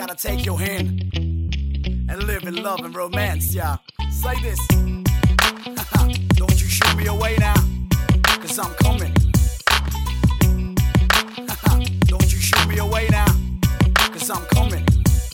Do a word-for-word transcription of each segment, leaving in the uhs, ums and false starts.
gotta take your hand and live in love and romance, yeah. Say this. Don't you shoot me away now, cause I'm coming. Don't you shoot me away now, cause I'm coming.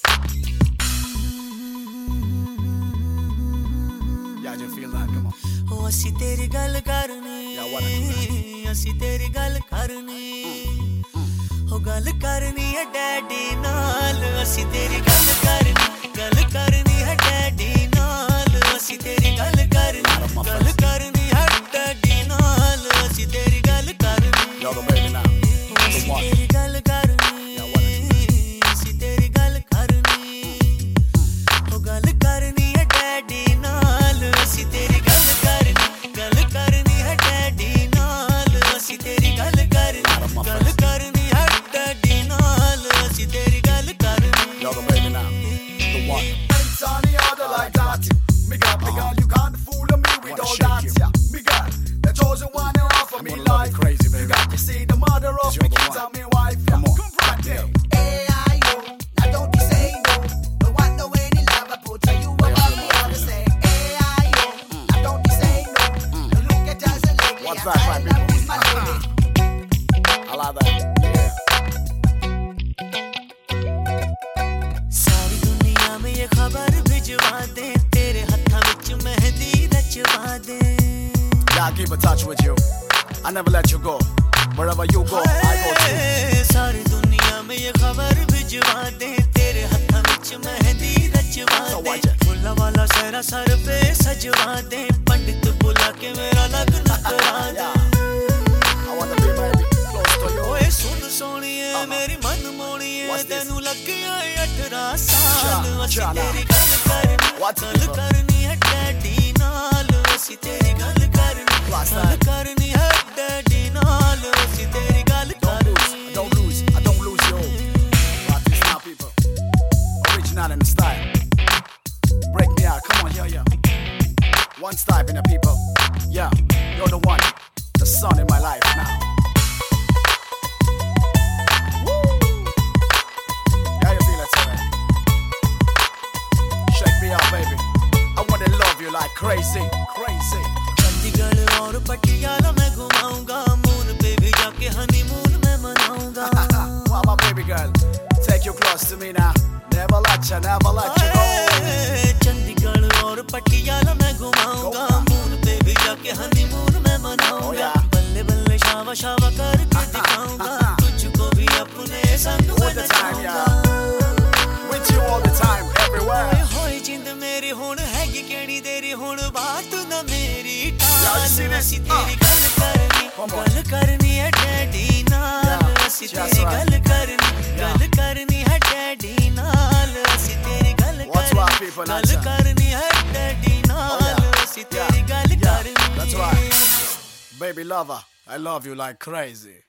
Yeah, just feel that, come on. Oh, ਅਸੀਂ ਤੇਰੀ ਗੱਲ ਕਰਨੀ, Yeah, what I ਅਸੀਂ ਤੇਰੀ ਗੱਲ ਕਰਨੀ, ਹੋ ਗੱਲ ਕਰਨੀ ਹੈ ਡੈਡੀ ਨਾਲ, ਅਸੀਂ ਤੇਰੀ ਗੱਲ ਕਰਨੀ, ਗੱਲ ਕਰਨੀ ਹੈ ਡੈਡੀ ਨਾਲ, ਅਸੀਂ ਤੇਰੀ ਗੱਲ ਕਰਨੀ, ਗੱਲ ਕਰਨੀ ਹੈ ਡੈਡੀ ਨਾਲ, ਅਸੀਂ ਤੇਰੀ ਗੱਲ ਕਰਨੀ, Y'all the baby now. ਅਸੀਂ ਤੇਰੀ ਗੱਲ ਕਰਨੀ, ਅਸੀਂ ਤੇਰੀ ਗੱਲ ਕਰਨੀ, ਹੋ ਗੱਲ ਕਰਨੀ ਹੈ ਡੈਡੀ ਨਾਲ, ਅਸੀਂ ਤੇਰੀ ਗੱਲ ਕਰਨੀ, ਗੱਲ ਕਰਨੀ ਹੈ ਡੈਡੀ ਨਾਲ, ਅਸੀਂ ਤੇਰੀ ਗੱਲ ਕਰਨੀ, ਗੱਲ ਕਰਨੀ ਹੈ ਡੈਡੀ ਨਾਲ, ਅਸੀਂ ਤੇਰੀ ਗੱਲ ਕਰਨੀ. Y'all the baby now. The one. It's on the other like that. Me got, me got, you can't fool me with all that. Yeah, me got the chosen one you offer me I'm gonna love life. you crazy, baby. You got to see the mother of You're me the kids one. and me wife. Yeah, Come on. come right there. A I O, now don't you say no. No one know any love I put on you above me all the same. A I O, now don't you say no. No look at us lately, What's I'm that, trying right, to please my lady. I like that. Yeah. सारी दुनिया में ये खबर भिजवा दे, तेरे हत्था विच मेहंदी रचवा दे. Yeah, I keep in touch with you. I never let you go. Wherever you go, I go too. सारी दुनिया में ये खबर भिजवा दे, तेरे हत्था विच mehndi रचवा So they. watch it. फुल्ला वाला सेहरा सर पे सजवा दे, पंडित बुला के मेरा लगन करा दे. I wanna be baby close to you. ओए सुन सोनिए मेरी मन मोनिए, What's this? तेनू लग गया अठारह साल, Cha, ਅਸੀਂ cha, ਤੇਰੀ ਗੱਲ ਕਰਨੀ, What's ਗੱਲ this? ਕਰਨੀ ਹੈ ਡੈਡੀ ਨਾਲ, ਅਸੀਂ ਤੇਰੀ ਗੱਲ ਕਰਨੀ, What's ਗੱਲ that? ਕਰਨੀ ਹੈ ਡੈਡੀ ਨਾਲ, ਅਸੀਂ ਤੇਰੀ ਗੱਲ Don't lose. I ਕਰਨੀ. don't lose. I don't lose you. Rock this now, people. Original in the style. Break me out. Come on, yeah, yeah. One step in the people. Yeah, you're the one. The sun in my life now. Woo. Yeah, you feel it, sir. Shake me out, baby. I wanna love you like crazy, crazy. Chandigarh और पटियाला मैं घुमाऊंगा, moon पे भी जाके honeymoon मैं मनाऊंगा. Wow, my baby girl, take you close to me now. Never let you, never let you go. हाय, चंडीगढ़ और पटियाला मैं घुमाऊंगा, मून पे भी जाके हनीमून मैं मनाऊंगा. Oh, yeah. बल्ले बल्ले शावा शावा करके दिखाऊंगा, तुझको भी अपने संग All में the time, नचाऊंगा. With you all the time, everywhere. होए जिंद मेरी हुण हैगी केड़ी तेरी हुण बात ना मेरी Yeah, you see टाल, this? ਅਸੀਂ ਤੇਰੀ ਗੱਲ ਕਰਨੀ, Come on. ਗੱਲ ਕਰਨੀ ਹੈ ਡੈਡੀ ਨਾਲ, Yeah, ਅਸੀਂ that's ਤੇਰੀ right. ਗੱਲ ਕਰਨੀ, ਗੱਲ ਕਰਨੀ ਹੈ ਡੈਡੀ ਨਾਲ, ਅਸੀਂ ਤੇਰੀ ਗੱਲ What's ਕਰਨੀ, right, people? ਗੱਲ That's right. ਕਰਨੀ ਹੈ ਡੈਡੀ Oh, ਨਾਲ, yeah. ਅਸੀਂ Yeah, ਤੇਰੀ ਗੱਲ yeah, ਕਰਨੀ. that's right. Baby lover, I love you like crazy.